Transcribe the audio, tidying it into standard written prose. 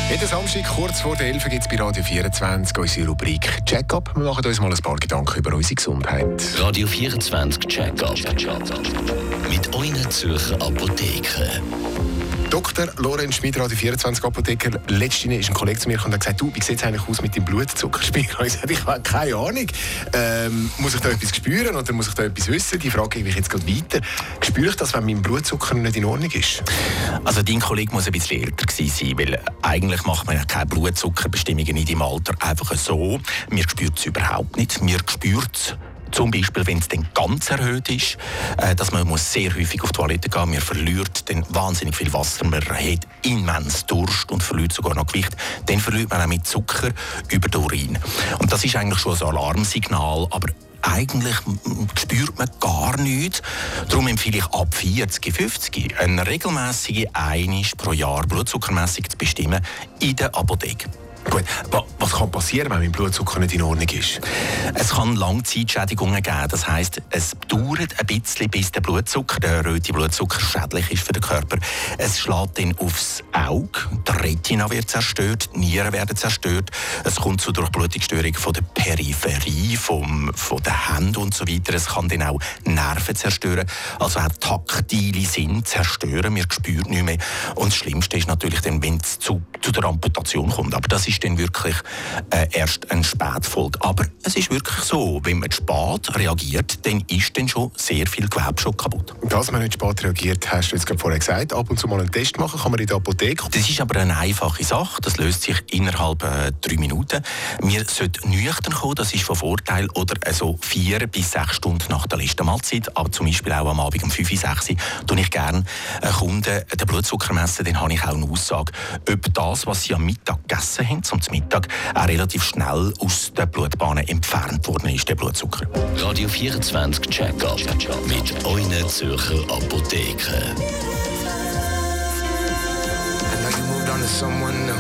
Jeden Samstag kurz vor der 11 gibt es bei Radio 24 unsere Rubrik Check-up. Wir machen uns mal ein paar Gedanken über unsere Gesundheit. Radio 24 Check-up. Mit euren Zürcher Apotheken. Dr. Lorenz Schmid, Radio 24 Apotheker. Letztens ist ein Kollege zu mir gekommen und hat gesagt, du, wie sieht es eigentlich aus mit dem Blutzuckerspiegel? Ich habe gesagt, ich habe keine Ahnung. Muss ich da etwas spüren oder muss ich da etwas wissen? Die Frage gebe ich jetzt gerade weiter. Spüre ich das, wenn mein Blutzucker nicht in Ordnung ist? Also dein Kollege muss ein bisschen älter gewesen sein, weil eigentlich macht man ja keine Blutzuckerbestimmungen in deinem Alter einfach so. Wir spüren es überhaupt nicht. Wir spüren es zum Beispiel, wenn es dann ganz erhöht ist, dass man muss sehr häufig auf die Toilette gehen muss. Man verliert dann wahnsinnig viel Wasser, man hat immens Durst und verliert sogar noch Gewicht. Dann verliert man auch mit Zucker über den Urin. Und das ist eigentlich schon ein Alarmsignal, aber eigentlich spürt man gar nichts. Darum empfehle ich ab 40, 50 eine regelmäßige einmal pro Jahr Blutzuckermessung zu bestimmen in der Apotheke. Gut, was kann passieren, wenn mein Blutzucker nicht in Ordnung ist? Es kann Langzeitschädigungen geben. Das heisst, es dauert ein bisschen, bis der Blutzucker, der erhöhte Blutzucker, schädlich ist für den Körper. Es schlägt dann aufs Auge, der Retina wird zerstört, die Nieren werden zerstört. Es kommt zu Durchblutungsstörungen von der Peripherie, von den Händen und so weiter. Es kann dann auch Nerven zerstören, also auch taktile Sinn zerstören. Wir spüren nicht mehr. Und das Schlimmste ist natürlich dann, wenn es zu der Amputation kommt. Aber das ist dann wirklich erst eine Spätfolge. Aber es ist wirklich so, wenn man spät reagiert, dann ist dann schon sehr viel Gewebe schon kaputt. Dass man nicht spät reagiert, hast du jetzt gerade vorher gesagt, ab und zu mal einen Test machen, kann man in der Apotheke. Das ist aber eine einfache Sache, das löst sich innerhalb 3 Minuten. Wir sollten nüchtern kommen, das ist von Vorteil, oder also 4 bis 6 Stunden nach der letzten Mahlzeit, aber zum Beispiel auch am Abend um 5, 6 tue ich gerne Kunden den Blutzucker messen, dann habe ich auch eine Aussage, ob das, was sie am Mittag gegessen haben, zum Mittag, auch relativ schnell aus der Blutbahn entfernt worden ist, der Blutzucker. Radio 24 Check-up mit euren Zürcher Apotheken. I know you moved on to someone new.